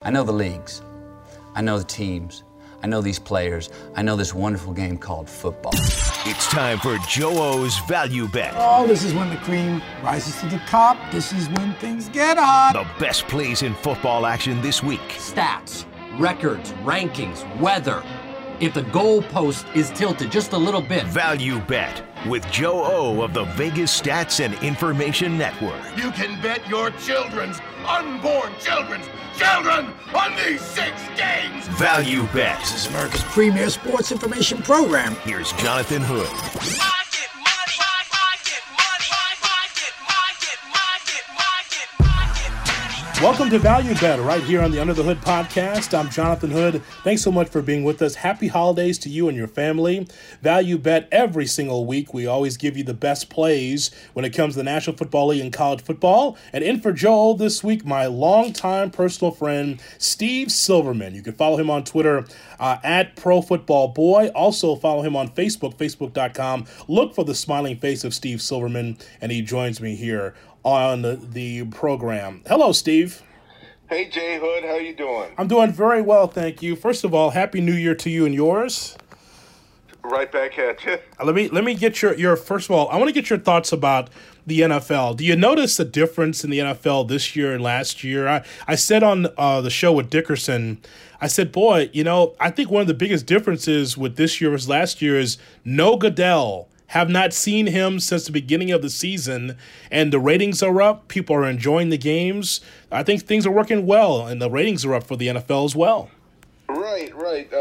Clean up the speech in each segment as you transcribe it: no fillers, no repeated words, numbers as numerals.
I know the leagues. I know the teams. I know these players. I know this wonderful game called football. It's time for Joe O's Value Bet. Oh, this is when the cream rises to the top. This is when things get hot. The best plays in football action this week. Stats, records, rankings, weather. If the goalpost is tilted just a little bit. Value Bet with Joe O of the Vegas Stats and Information Network. You can bet your unborn children on these 6 games. Value Bet. This is America's premier sports information program. Here's Jonathan Hood. Welcome to Value Bet, right here on the Under the Hood podcast. I'm Jonathan Hood. Thanks so much for being with us. Happy holidays to you and your family. Value Bet every single week. We always give you the best plays when it comes to the National Football League and college football. And in for Joel this week, my longtime personal friend, Steve Silverman. You can follow him on Twitter at ProFootballBoy. Also follow him on Facebook, facebook.com. Look for the smiling face of Steve Silverman, and he joins me here on the program. Hello, Steve. Hey, Jay Hood. How you doing? I'm doing very well, thank you. First of all, Happy New Year to you and yours. Right back at you. Let me get your first of all, I want to get your thoughts about the NFL. Do you notice the difference in the NFL this year and last year? I said on the show with Dickerson, I said, boy, I think one of the biggest differences with this year versus last year is no Goodell. Have not seen him since the beginning of the season, and the ratings are up. People are enjoying the games. I think things are working well, and the ratings are up for the NFL as well. Right.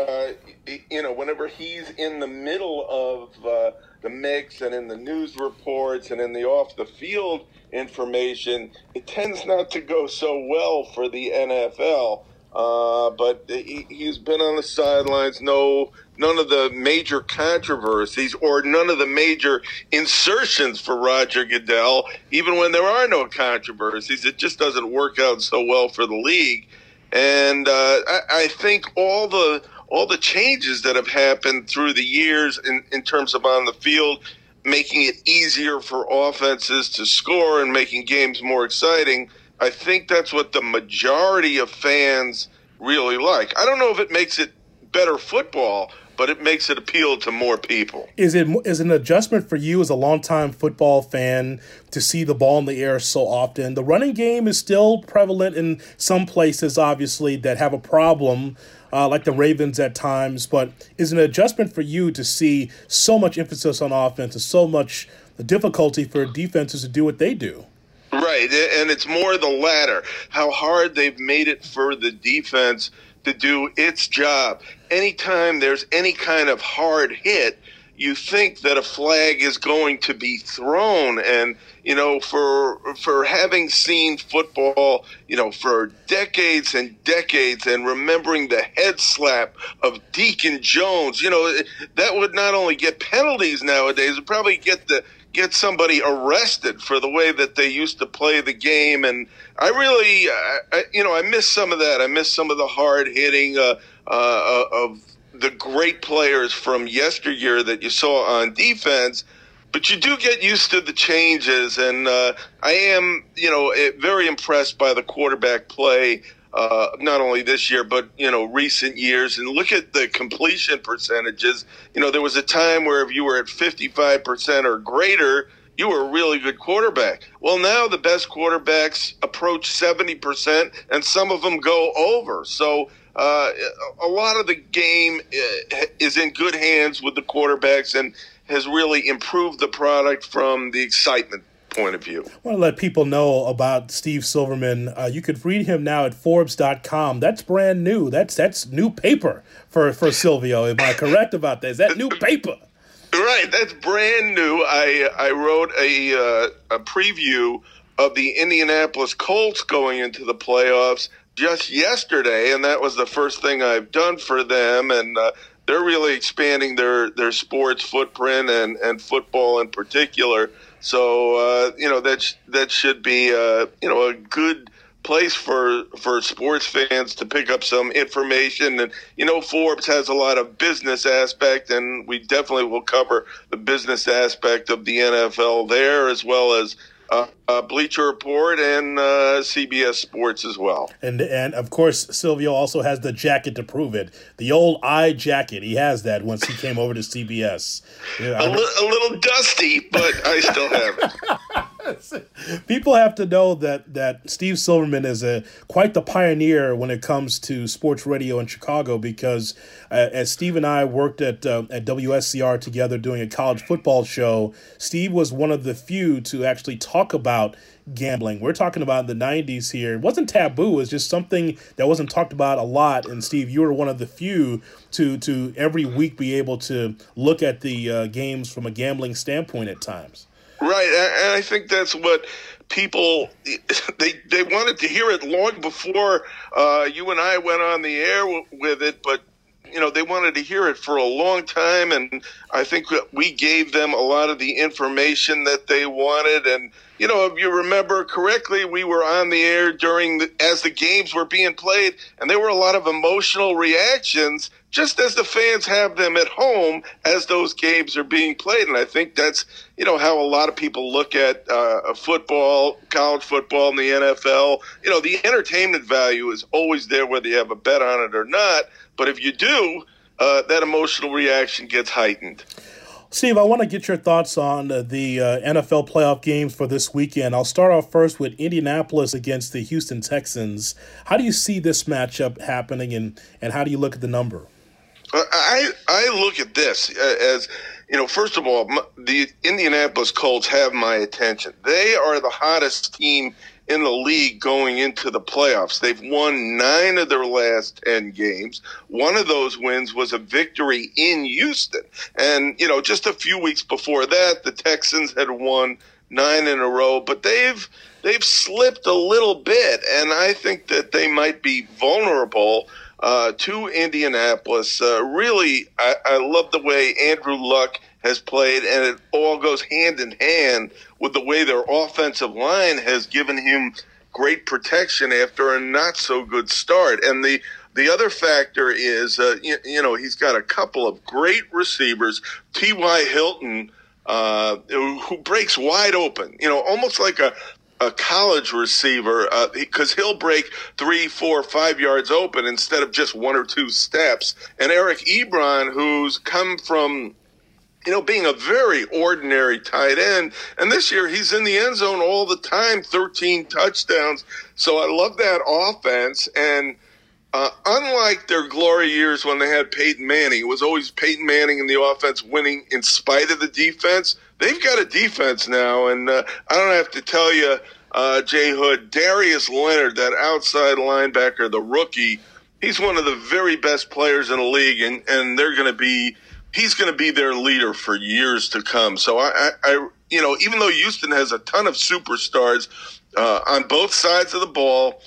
Whenever he's in the middle of the mix and in the news reports and in the off-the-field information, it tends not to go so well for the NFL. But he's been on the sidelines. None of the major controversies or none of the major insertions for Roger Goodell, even when there are no controversies. It just doesn't work out so well for the league. And I think all the changes that have happened through the years in terms of on the field, making it easier for offenses to score and making games more exciting, I think that's what the majority of fans really like. I don't know if it makes it better football, but it makes it appeal to more people. Is it an adjustment for you as a longtime football fan to see the ball in the air so often? The running game is still prevalent in some places, obviously, that have a problem, like the Ravens at times, but is it an adjustment for you to see so much emphasis on offense and so much difficulty for defenses to do what they do? Right, and it's more the latter, how hard they've made it for the defense to do its job. Anytime there's any kind of hard hit, you think that a flag is going to be thrown. And, for having seen football, for decades and decades and remembering the head slap of Deacon Jones, that would not only get penalties nowadays, it would probably get somebody arrested for the way that they used to play the game. And I really, I miss some of that. I miss some of the hard hitting of the great players from yesteryear that you saw on defense. But you do get used to the changes. And I am, very impressed by the quarterback play, not only this year, but, recent years. And look at the completion percentages. There was a time where if you were at 55% or greater, you were a really good quarterback. Well, now the best quarterbacks approach 70%, and some of them go over. So a lot of the game is in good hands with the quarterbacks and has really improved the product from the excitement point of view. I want to let people know about Steve Silverman. You could read him now at Forbes.com. That's brand new. That's new paper for Silvio. Am I correct about that? Is that new paper? Right. That's brand new. I wrote a preview of the Indianapolis Colts going into the playoffs just yesterday, and that was the first thing I've done for them. And they're really expanding their sports footprint and football in particular. So, that should be, a good place for sports fans to pick up some information. And, Forbes has a lot of business aspect, and we definitely will cover the business aspect of the NFL there, as well as Bleacher Report and CBS Sports as well. And of course, Silvio also has the jacket to prove it. The old eye jacket. He has that once he came over to CBS. A little dusty, but I still have it. People have to know that Steve Silverman is quite the pioneer when it comes to sports radio in Chicago, because as Steve and I worked at WSCR together doing a college football show, Steve was one of the few to actually talk about gambling. We're talking about in the 90s here. It wasn't taboo. It was just something that wasn't talked about a lot. And Steve, you were one of the few to every week be able to look at the games from a gambling standpoint at times. Right, and I think that's what people they wanted to hear it long before you and I went on the air with it, but they wanted to hear it for a long time, and I think we gave them a lot of the information that they wanted. And if you remember correctly, we were on the air as the games were being played, and there were a lot of emotional reactions, just as the fans have them at home as those games are being played. And I think that's, how a lot of people look at football, college football, and the NFL. The entertainment value is always there whether you have a bet on it or not. But if you do, that emotional reaction gets heightened. Steve, I want to get your thoughts on the NFL playoff games for this weekend. I'll start off first with Indianapolis against the Houston Texans. How do you see this matchup happening, and how do you look at the number? I look at this as, first of all, the Indianapolis Colts have my attention. They are the hottest team in the league going into the playoffs. They've won 9 of their last 10 games. One of those wins was a victory in Houston. And, just a few weeks before that, the Texans had won 9 in a row, but they've slipped a little bit, and I think that they might be vulnerable to Indianapolis. Really, I love the way Andrew Luck has played, and it all goes hand in hand with the way their offensive line has given him great protection after a not-so-good start. And the other factor is, he's got a couple of great receivers. T.Y. Hilton, who breaks wide open, almost like a college receiver, because he'll break 3, 4, 5 yards open instead of just 1 or 2 steps. And Eric Ebron, who's come from being a very ordinary tight end. And this year he's in the end zone all the time, 13 touchdowns. So I love that offense. And unlike their glory years when they had Peyton Manning, it was always Peyton Manning in the offense winning in spite of the defense. They've got a defense now. And I don't have to tell you, Jay Hood, Darius Leonard, that outside linebacker, the rookie, he's one of the very best players in the league. And he's going to be their leader for years to come. So I even though Houston has a ton of superstars on both sides of the ball,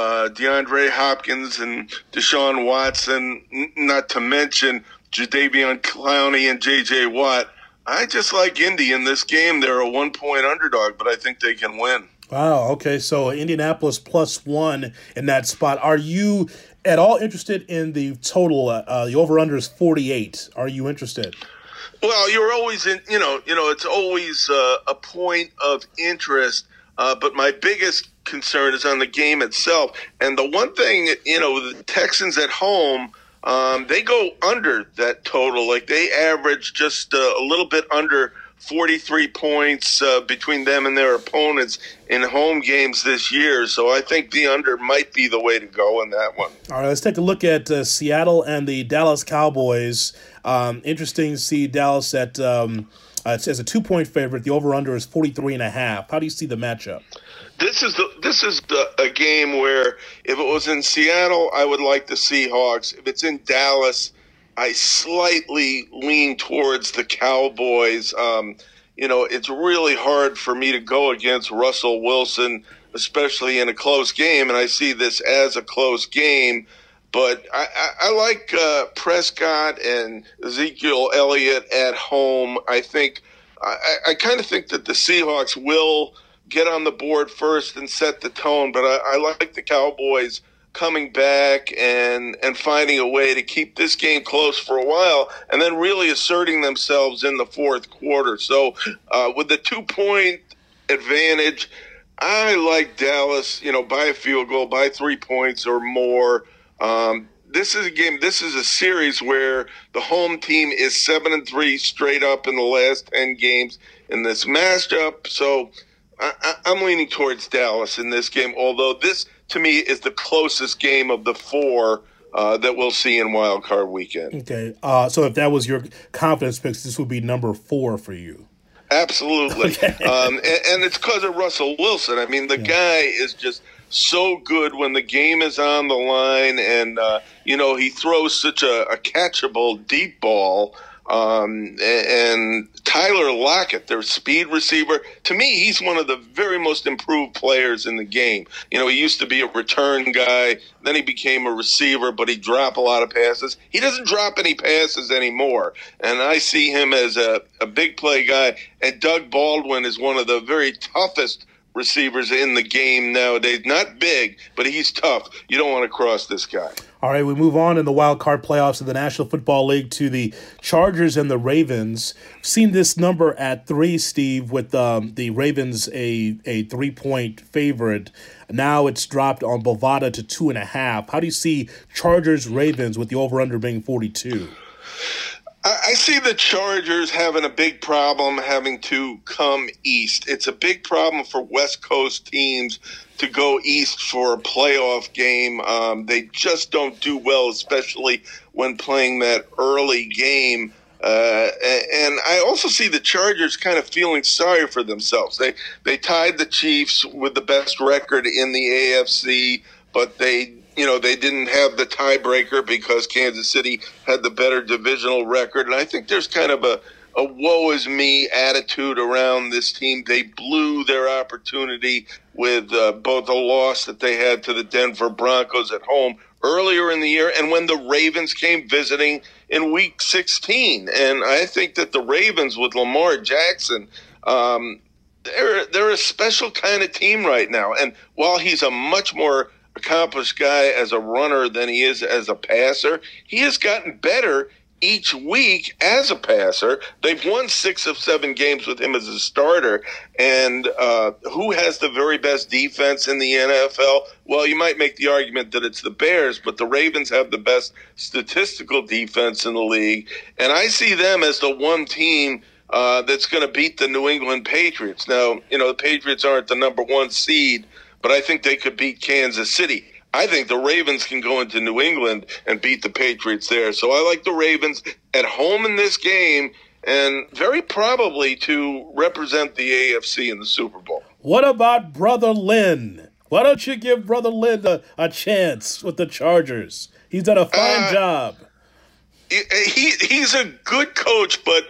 DeAndre Hopkins and Deshaun Watson, not to mention Jadeveon Clowney and J.J. Watt, I just like Indy in this game. They're a 1-point underdog, but I think they can win. Wow. Okay. So Indianapolis +1 in that spot. Are you at all interested in the total? The over/under is 48. Are you interested? Well, you're always in. It's always a point of interest. But my biggest concern is on the game itself. And the one thing, the Texans at home, they go under that total. Like they average just a little bit under 43 points between them and their opponents in home games this year. So I think the under might be the way to go in that one. All right, let's take a look at Seattle and the Dallas Cowboys. Interesting to see Dallas as a 2-point favorite. The over-under is 43.5. How do you see the matchup? This is a game where if it was in Seattle, I would like the Seahawks. If it's in Dallas, I slightly lean towards the Cowboys. It's really hard for me to go against Russell Wilson, especially in a close game, and I see this as a close game. But I like Prescott and Ezekiel Elliott at home. I think I kind of think that the Seahawks will get on the board first and set the tone, but I like the Cowboys coming back and finding a way to keep this game close for a while and then really asserting themselves in the fourth quarter. So with the 2-point advantage. I like Dallas, by a field goal, by 3 points or more. This is a game. This is a series where the home team is 7-3 straight up in the last 10 games in this matchup. So I'm leaning towards Dallas in this game, although this, to me, is the closest game of the four that we'll see in Wild Card Weekend. Okay, so if that was your confidence picks, this would be number 4 for you. Absolutely. Okay. And it's because of Russell Wilson. I mean, the guy is just so good when the game is on the line, and, he throws such a catchable deep ball. And Tyler Lockett, their speed receiver, to me, he's one of the very most improved players in the game. He used to be a return guy, then he became a receiver, but he dropped a lot of passes. He doesn't drop any passes anymore, and I see him as a big play guy. And Doug Baldwin is one of the very toughest receivers in the game nowadays. Not big, but he's tough. You don't want to cross this guy. All right, we move on in the wild card playoffs of the National Football League to the Chargers and the Ravens. We've seen this number at 3, Steve, with the Ravens a 3-point favorite. Now it's dropped on Bovada to 2.5. How do you see Chargers-Ravens with the over-under being 42? I see the Chargers having a big problem having to come east. It's a big problem for West Coast teams to go east for a playoff game. They just don't do well, especially when playing that early game. And I also see the Chargers kind of feeling sorry for themselves. They tied the Chiefs with the best record in the AFC, but they didn't have the tiebreaker because Kansas City had the better divisional record. And I think there's kind of a woe is me attitude around this team. They blew their opportunity with both a loss that they had to the Denver Broncos at home earlier in the year and when the Ravens came visiting in Week 16. And I think that the Ravens with Lamar Jackson, they're a special kind of team right now. And while he's a much more accomplished guy as a runner than he is as a passer, he has gotten better each week as a passer. They've won 6 of 7 games with him as a starter. And who has the very best defense in the NFL? Well, you might make the argument that it's the Bears, but the Ravens have the best statistical defense in the league. And I see them as the one team that's going to beat the New England Patriots. Now, the Patriots aren't the number 1 seed, but I think they could beat Kansas City. I think the Ravens can go into New England and beat the Patriots there. So I like the Ravens at home in this game and very probably to represent the AFC in the Super Bowl. What about Brother Lynn? Why don't you give Brother Lynn a chance with the Chargers? He's done a fine job. He's a good coach, but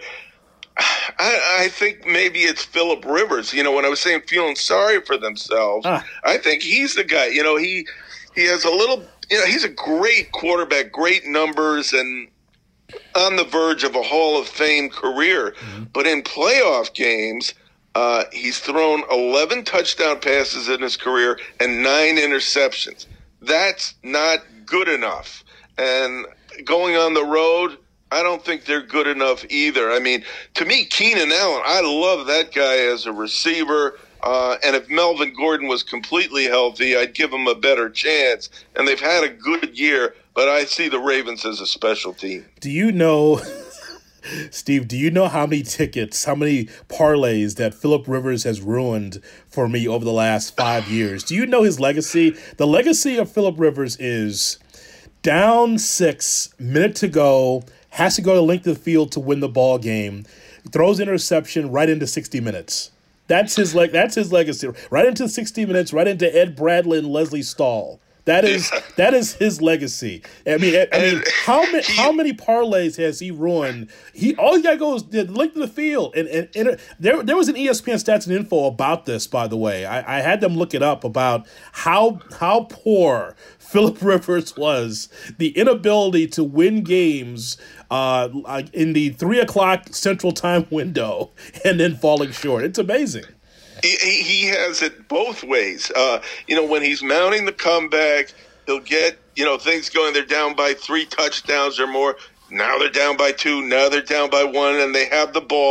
I think maybe it's Phillip Rivers. When I was saying feeling sorry for themselves, I think he's the guy. He has a little, he's a great quarterback, great numbers, and on the verge of a Hall of Fame career. Mm-hmm. But in playoff games, he's thrown 11 touchdown passes in his career and 9 interceptions. That's not good enough. And going on the road, I don't think they're good enough either. I mean, to me, Keenan Allen, I love that guy as a receiver. And if Melvin Gordon was completely healthy, I'd give him a better chance. And they've had a good year, but I see the Ravens as a special team. Do you know, Steve, how many tickets, how many parlays that Phillip Rivers has ruined for me over the last 5 years? Do you know his legacy? The legacy of Phillip Rivers is down 6, minute to go, has to go the length of the field to win the ball game, throws interception right into 60 minutes. That's his legacy. Right into 60 minutes, right into Ed Bradley and Leslie Stahl. That is his legacy. I mean, how many parlays has he ruined? All you got to go is the length of the field. And there was an ESPN Stats and Info about this, by the way. I had them look it up about how poor Phillip Rivers was, the inability to win games in the 3:00 Central Time window, and then falling short. It's amazing. He has it both ways. When he's mounting the comeback, he'll get, things going. They're down by 3 touchdowns or more. Now they're down by 2. Now they're down by 1, and they have the ball.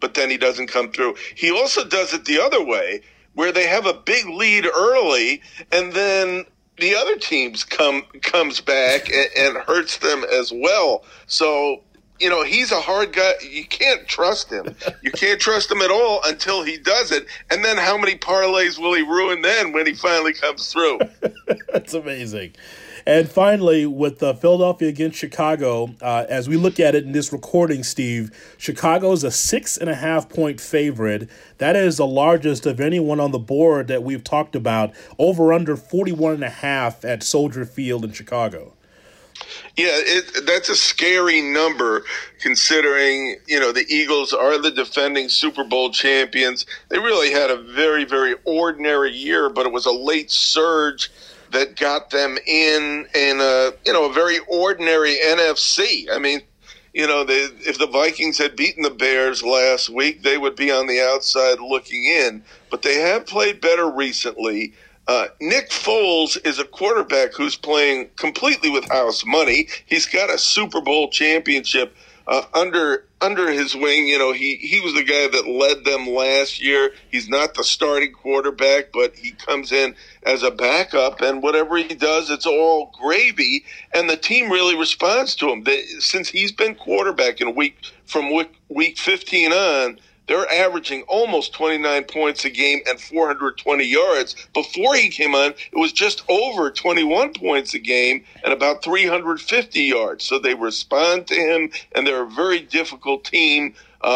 but then he doesn't come through. He also does it the other way, where they have a big lead early, and then the other teams comes back and hurts them as well. So, he's a hard guy. You can't trust him. You can't trust him at all until he does it. And then how many parlays will he ruin then when he finally comes through? That's amazing. And finally, with Philadelphia against Chicago, as we look at it in this recording, Steve, Chicago is a 6.5-point favorite. That is the largest of anyone on the board that we've talked about, over under 41.5 at Soldier Field in Chicago. Yeah, that's a scary number considering, the Eagles are the defending Super Bowl champions. They really had a very, very ordinary year, but it was a late surge that got them in a very ordinary NFC. I mean, if the Vikings had beaten the Bears last week, they would be on the outside looking in. But they have played better recently. Nick Foles is a quarterback who's playing completely with house money. He's got a Super Bowl championship under his wing. He was the guy that led them last year. He's not the starting quarterback, but he comes in as a backup, and whatever he does, it's all gravy. And the team really responds to him. Since he's been quarterback from week 15 on, they're averaging almost 29 points a game and 420 yards. Before he came on, it was just over 21 points a game and about 350 yards. So they respond to him, and they're a very difficult team,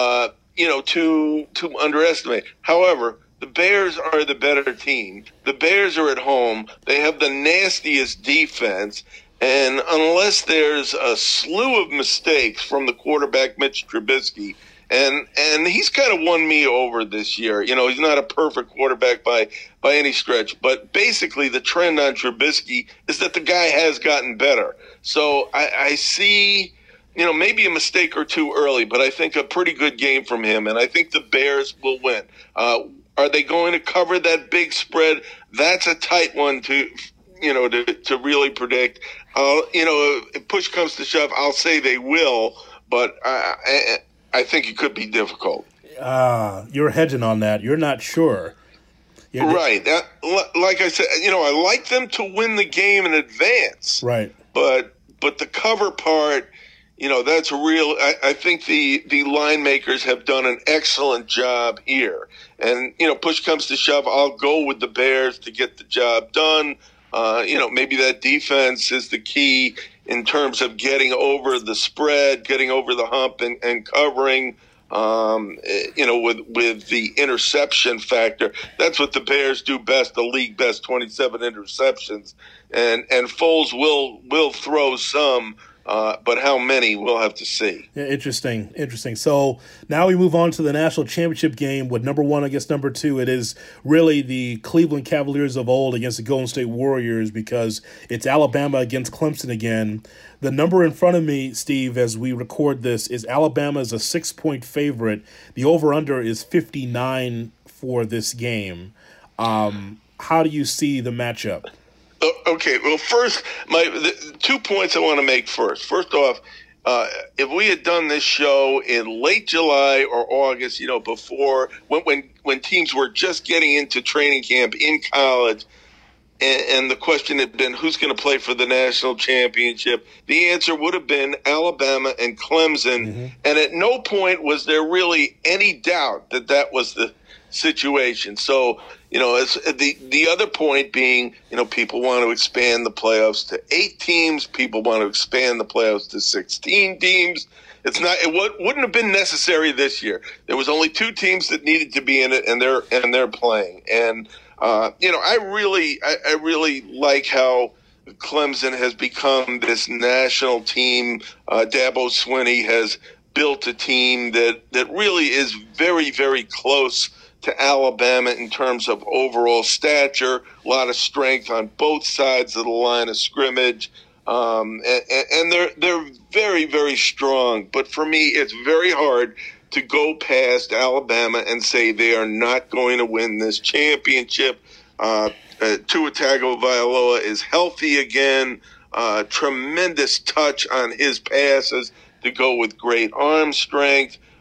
to underestimate. However, the Bears are the better team. The Bears are at home. They have the nastiest defense. And unless there's a slew of mistakes from the quarterback, Mitch Trubisky, and he's kind of won me over this year. He's not a perfect quarterback by any stretch, but basically the trend on Trubisky is that the guy has gotten better. So I see, maybe a mistake or two early, but I think a pretty good game from him, and I think the Bears will win. Are they going to cover that big spread? That's a tight one to really predict. If push comes to shove, I'll say they will, but I think it could be difficult. You're hedging on that. You're not sure. Right. Like I said, I like them to win the game in advance. Right. But the cover part, that's real. I think the line makers have done an excellent job here. And, push comes to shove, I'll go with the Bears to get the job done. Maybe that defense is the key in terms of getting over the spread, getting over the hump, and covering, with the interception factor. That's what the Bears do best, the league best, 27 interceptions. And Foles will throw some, but how many, we'll have to see. Yeah, interesting. So now we move on to the national championship game with number 1 against number 2. It is really the Cleveland Cavaliers of old against the Golden State Warriors, because it's Alabama against Clemson again. The number in front of me, Steve, as we record this, is Alabama is a 6-point favorite. The over-under is 59 for this game. How do you see the matchup? Okay, well, first, the 2 points I want to make first. First off, if we had done this show in late July or August, before when teams were just getting into training camp in college, and the question had been who's going to play for the national championship, the answer would have been Alabama and Clemson. Mm-hmm. And at no point was there really any doubt that was the situation. So, as the other point being, people want to expand the playoffs to 8 teams. People want to expand the playoffs to 16 teams. It wouldn't have been necessary this year. There was only 2 teams that needed to be in it, and they're playing. And I really like how Clemson has become this national team. Dabo Swinney has built a team that really is very, very close to Alabama in terms of overall stature, a lot of strength on both sides of the line of scrimmage. And they're very, very strong. But for me, it's very hard to go past Alabama and say they are not going to win this championship. Tua Tagovailoa is healthy again. Tremendous touch on his passes to go with great arm strength.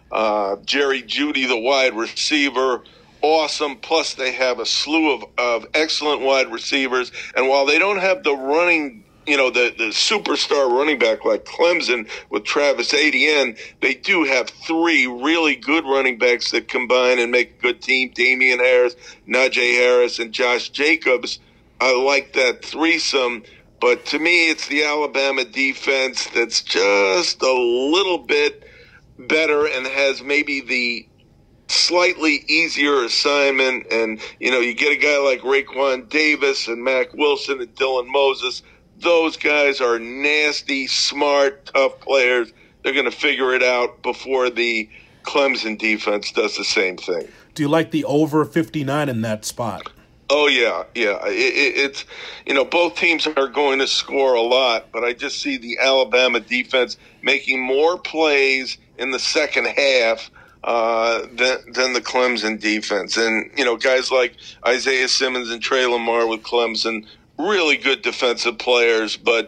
Jerry Jeudy, the wide receiver, awesome. Plus, they have a slew of excellent wide receivers. And while they don't have the running, the superstar running back like Clemson with Travis Etienne, they do have three really good running backs that combine and make a good team. Damian Harris, Najee Harris, and Josh Jacobs. I like that threesome. But to me, it's the Alabama defense that's just a little bit better and has maybe the slightly easier assignment. And, you get a guy like Raekwon Davis and Mack Wilson and Dylan Moses. Those guys are nasty, smart, tough players. They're going to figure it out before the Clemson defense does the same thing. Do you like the over 59 in that spot? Oh, yeah. It's, both teams are going to score a lot, but I just see the Alabama defense making more plays in the second half than the Clemson defense. And, guys like Isaiah Simmons and Trey Lamar with Clemson, really good defensive players. But,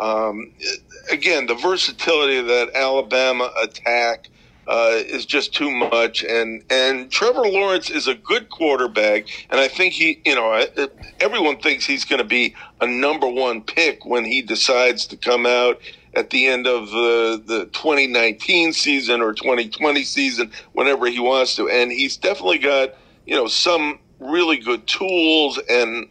again, the versatility of that Alabama attack is just too much. And Trevor Lawrence is a good quarterback, and I think everyone thinks he's going to be a number one pick when he decides to come out at the end of the 2019 season or 2020 season, whenever he wants to. And he's definitely got, some really good tools and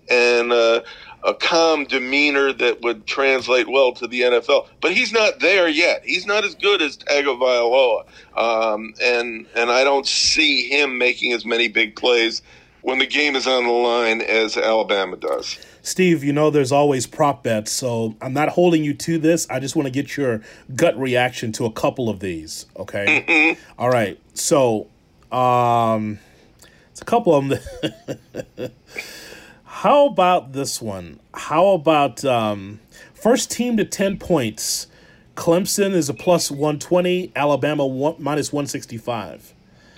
a calm demeanor that would translate well to the NFL. But he's not there yet. He's not as good as Tagovailoa. And I don't see him making as many big plays when the game is on the line as Alabama does. Steve, there's always prop bets, so I'm not holding you to this. I just want to get your gut reaction to a couple of these, okay? Mm-hmm. All right, so it's a couple of them. How about this one? How about first team to 10 points? Clemson is a plus 120, Alabama minus 165.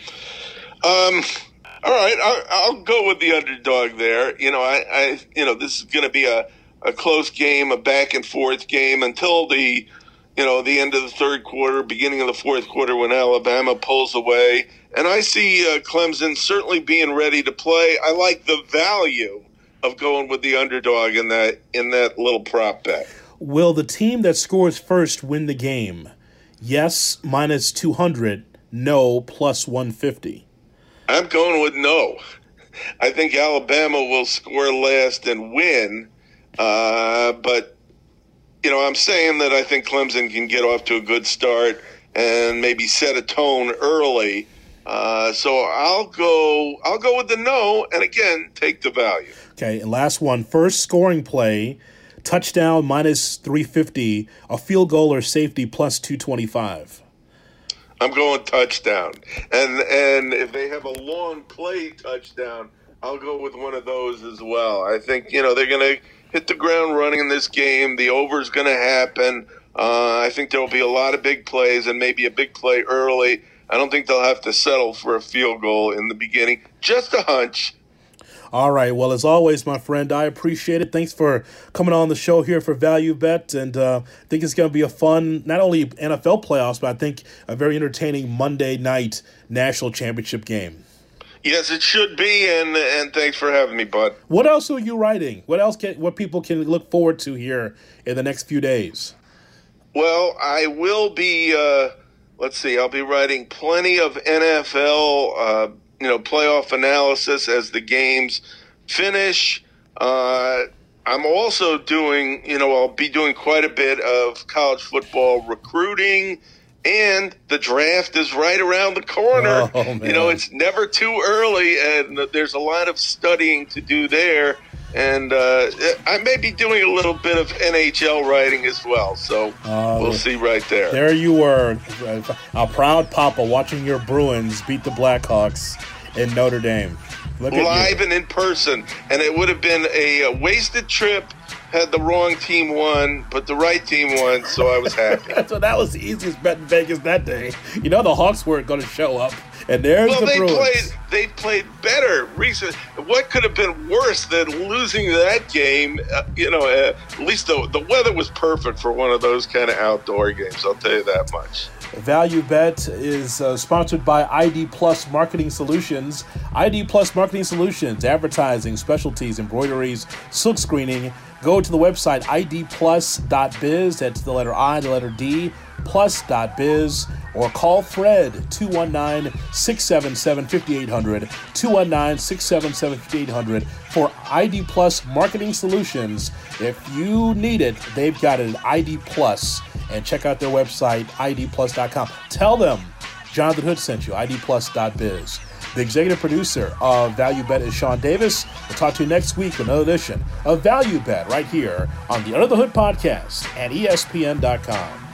All right, I'll go with the underdog there. This is going to be a close game, a back and forth game until the end of the third quarter, beginning of the fourth quarter when Alabama pulls away. And I see Clemson certainly being ready to play. I like the value of going with the underdog in that little prop bet. Will the team that scores first win the game? Yes, minus 200. No, plus 150. I'm going with no. I think Alabama will score last and win. But, I'm saying that I think Clemson can get off to a good start and maybe set a tone early. So I'll go with the no, and again, take the value. Okay, and last one. First scoring play, touchdown minus 350, a field goal or safety plus 225. I'm going touchdown. And if they have a long play touchdown, I'll go with one of those as well. I think, they're going to hit the ground running in this game. The over's going to happen. I think there will be a lot of big plays and maybe a big play early. I don't think they'll have to settle for a field goal in the beginning. Just a hunch. All right. Well, as always, my friend, I appreciate it. Thanks for coming on the show here for Value Bet. And I think it's going to be a fun, not only NFL playoffs, but I think a very entertaining Monday night national championship game. Yes, it should be. And thanks for having me, bud. What else are you writing? What people can look forward to here in the next few days? Well, I will be, I'll be writing plenty of NFL playoff analysis as the games finish. I'm also doing, I'll be doing quite a bit of college football recruiting, and the draft is right around the corner. Oh, man. It's never too early, and there's a lot of studying to do there. And I may be doing a little bit of NHL writing as well, so we'll see right there. There you were, a proud papa watching your Bruins beat the Blackhawks in Notre Dame. Live and in person, and it would have been a wasted trip had the wrong team won, but the right team won, so I was happy. So that was the easiest bet in Vegas that day. The Hawks weren't going to show up, and there's the Bruins. They played better recently. What could have been worse than losing that game? At least the weather was perfect for one of those kind of outdoor games. I'll tell you that much. Value Bet is sponsored by ID Plus Marketing Solutions. ID Plus Marketing Solutions, advertising, specialties, embroideries, silk screening. Go to the website idplus.biz. That's the letter I, the letter D, plus.biz. Or call Fred, 219-677-5800, 219-677-5800 for ID Plus Marketing Solutions. If you need it, they've got it at ID Plus. And check out their website, idplus.com. Tell them Jonathan Hood sent you, idplus.biz. The executive producer of Value Bet is Sean Davis. We'll talk to you next week with another edition of Value Bet right here on the Under the Hood podcast at ESPN.com.